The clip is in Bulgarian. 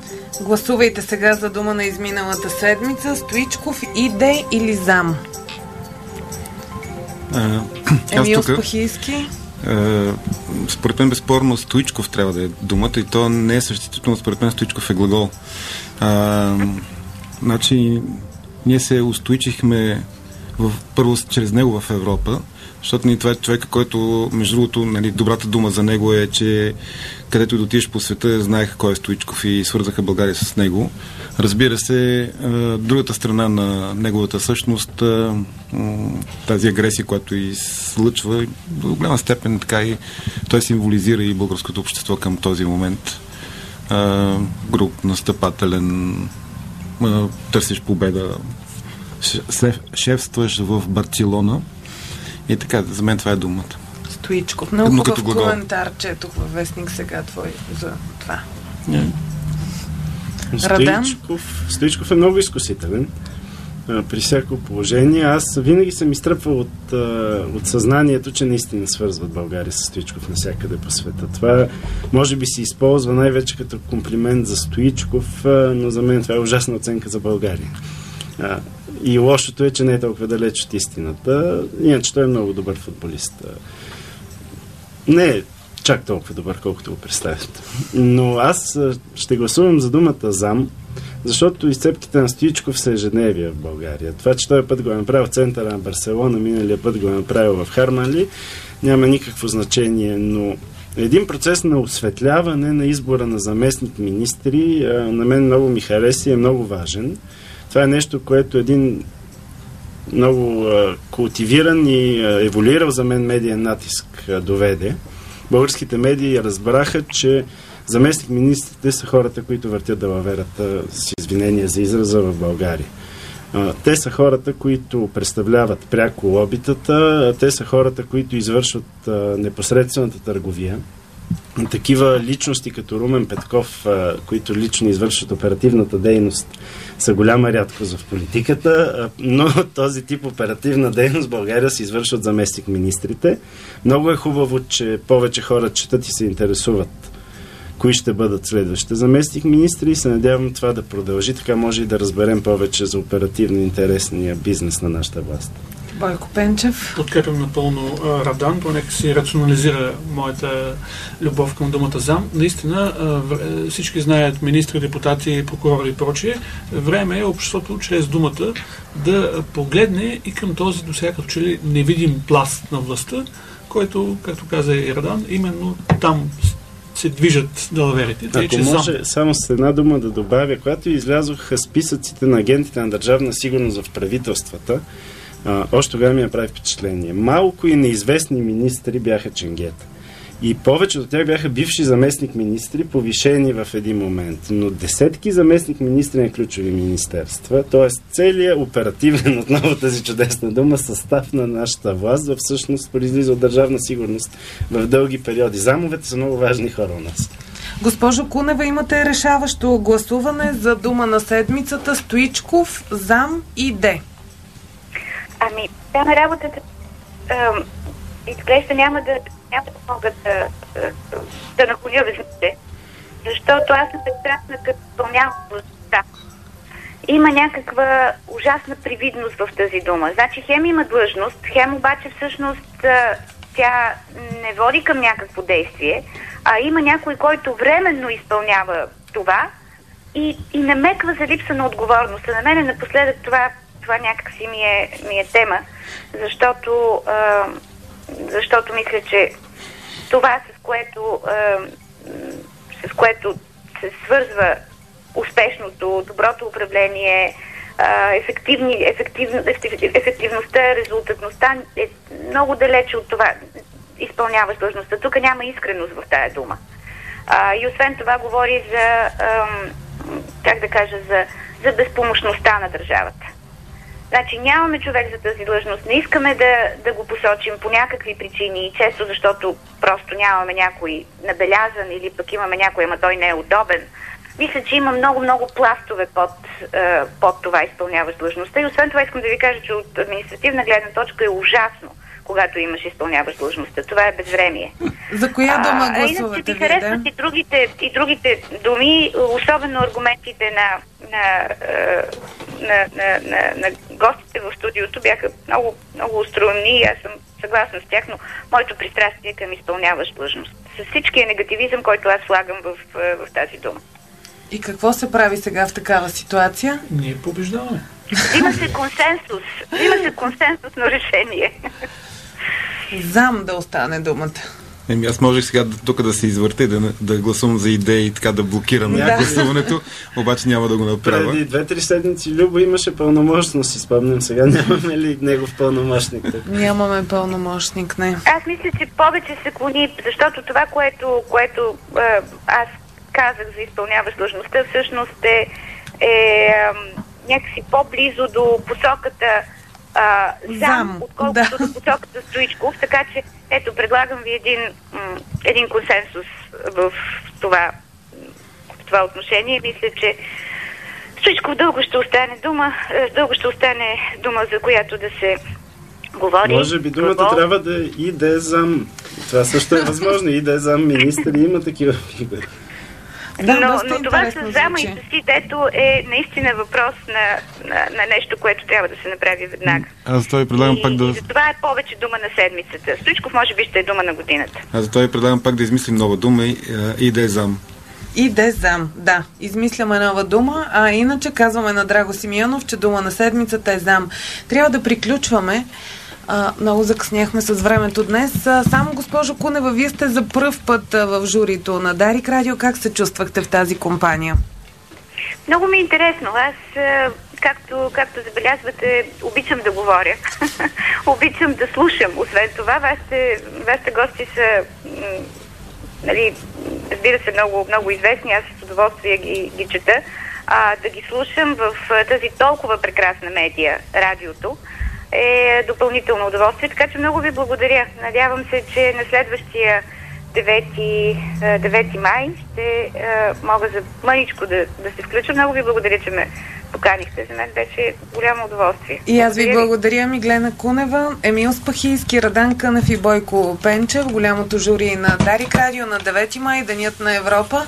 Гласувайте сега за дума на изминалата седмица. Стоичков, Иде или Зам? Емил Спахийски. Според мен безспорно Стоичков трябва да е думата и то не е съществително, според мен Стоичков е глагол. Значи ние се устойчихме първо чрез него в Европа, защото това е човека, който, между другото, нали, добрата дума за него е, че където и да отидеш по света, знаеха кой е Стоичков и свързаха България с него. Разбира се, другата страна на неговата същност, тази агресия, която излъчва, до голяма степен така и той символизира и българското общество към този момент. Груб, настъпателен, търсиш победа, шефстваш в Барселона и така, за мен това е думата. Стоичков. Много хубав коментар четох във вестник сега твой за това. Стоичков е много изкусителен при всяко положение. Аз винаги съм изтръпвал от съзнанието, че наистина свързват България с Стоичков навсякъде по света. Това може би се използва най-вече като комплимент за Стоичков, но за мен това е ужасна оценка за България. И лошото е, че не е толкова далеч от истината. Иначе той е много добър футболист. Не е чак толкова добър, колкото го представят. Но аз ще гласувам за думата Зам, защото изцепките на Стоичков са ежедневие в България. Това, че той път го е направил в центъра на Барселона, миналия път го е направил в Харманли, няма никакво значение, но един процес на осветляване на избора на заместник министри на мен много ми хареса и е много важен. Това е нещо, което един много култивиран и еволюирал за мен медиен натиск доведе. Българските медии разбраха, че заместник-министрите са хората, които въртят далаверата, с извинение за израза, в България. Те са хората, които представляват пряко лобитата, те са хората, които извършват непосредствената търговия. Такива личности като Румен Петков, които лично извършват оперативната дейност, са голяма рядкост в политиката, но този тип оперативна дейност в България се извършват заместник-министрите. Много е хубаво, че повече хора четат и се интересуват кои ще бъдат следващите заместник-министри и се надявам това да продължи. Така може и да разберем повече за оперативно интересния бизнес на нашата власт. Бойко Пенчев. Подкрепям напълно Радан, поне си рационализира моята любов към думата Зам. Наистина, всички знаят министри, депутати, прокурори и прочие. Време е обществото чрез думата да погледне и към този досега като че ли невидим пласт на властта, който, както каза и Радан, именно там се движат далаверите. Ако може само с една дума да добавя, когато излязоха списъците на агентите на държавна сигурност в правителствата, още тогава ми направи впечатление. Малко и неизвестни министри бяха ченгета. И повечето от тях бяха бивши заместник-министри, повишени в един момент. Но десетки заместник-министри на ключови министерства, т.е. целият оперативен, отново тази чудесна дума, състав на нашата власт, всъщност произлиза от държавна сигурност в дълги периоди. Замовете са много важни хора у нас. Госпожо Кунева, имате решаващо гласуване за дума на седмицата. Стоичков, Зам и Де. Ами, там работата изглежда няма да мога да наклоня везните, защото аз съм прекрасна като изпълнявам длъжността. Има някаква ужасна привидност в тази дума. Значи хем има длъжност, хем обаче всъщност тя не води към някакво действие, а има някой, който временно изпълнява това и намеква за липса на отговорност. А на мен напоследък това някакси ми е тема, защото мисля, че това, с което се свързва успешното, доброто управление, ефективността, резултатността е много далече от това изпълняваш длъжността. Тук няма искреност в тая дума. И освен това говори за безпомощността на държавата. Значи нямаме човек за тази длъжност, не искаме да го посочим по някакви причини, често защото просто нямаме някой набелязан или пък имаме някой, ама той не е удобен. Мисля, че има много пластове под това изпълняваш длъжността и освен това искам да ви кажа, че от административна гледна точка е ужасно, когато имаш изпълняваш длъжността. Това е безвремие. За коя дума гласувате? Иначе ми харесват и другите думи, особено аргументите на гостите в студиото бяха много, много остроумни и аз съм съгласна с тях, но моето пристрастие към изпълняваш длъжност. С всичкия негативизъм, който аз слагам в тази дума. И какво се прави сега в такава ситуация? Ние побеждаваме. Има се консенсусно решение. Зам да остане думата. Аз можех сега тук да се извърта и да гласувам за идеи и така да блокирам гласуването, обаче няма да го направя. Преди 2-3 седмици Любо имаше пълномощност, си спомням. Сега нямаме ли негов пълномощник? Нямаме пълномощник, не. Аз мисля, че повече се клони, защото това, което аз казах за изпълняваш длъжността, всъщност е някакси по-близо до посоката зам, отколкото до посоката Стоичков, така че ето, предлагам ви един консенсус в това отношение. Мисля, че Стоичков дълго ще остане дума, за която да се говори. Може би думата трябва да и да е зам. Това също е възможно. И да е зам министър, има такива фигури. Но това с зама и с идето е наистина въпрос на нещо, което трябва да се направи веднага. Аз това ви предлагам пак да... И това е повече дума на седмицата. Стоичков може би ще е дума на годината. Аз за това ви предлагам пак да измислим нова дума и да е зам. И да е зам, да. Измисляме нова дума, а иначе казваме на Драго Симеонов, че дума на седмицата е зам. Трябва да приключваме. Много закъсняхме с времето днес. Само, госпожо Кунева, вие сте за пръв път в журито на Дарик Радио. Как се чувствахте в тази компания? Много ми е интересно. Аз, както забелязвате, обичам да говоря. Обичам да слушам. Освен това, вашите гости са, разбира се, много, много известни. Аз с удоволствие ги чета. Да ги слушам в тази толкова прекрасна медия, радиото, е допълнително удоволствие, така че много ви благодаря. Надявам се, че на следващия 9 май ще мога за мъничко да се включа. Много ви благодаря, че ме поканихте. За мен беше голямо удоволствие. И аз ви благодаря, Миглена Кунева, Емил Спахийски, Радан Кънев и Бойко Пенчев, голямото жури на Дарик Радио на 9 май, Денят на Европа.